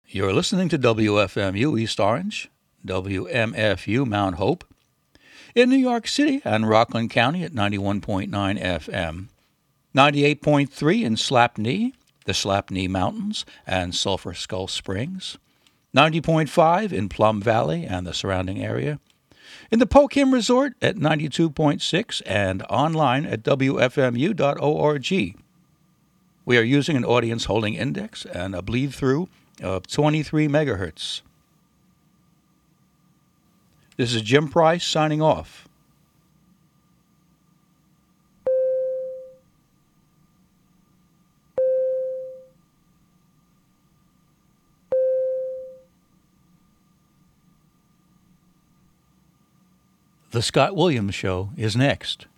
You're listening to WFMU East Orange, WMFU Mount Hope, in New York City and Rockland County at 91.9 FM, 98.3 in Slapney, the Slapney Mountains, and Sulphur Skull Springs, 90.5 in Plum Valley and the surrounding area, in the Pokim Resort at 92.6 and online at WFMU.org. We are using an audience holding index and a bleed-through of 23 megahertz. This is Jim Price signing off. The Scott Williams Show is next.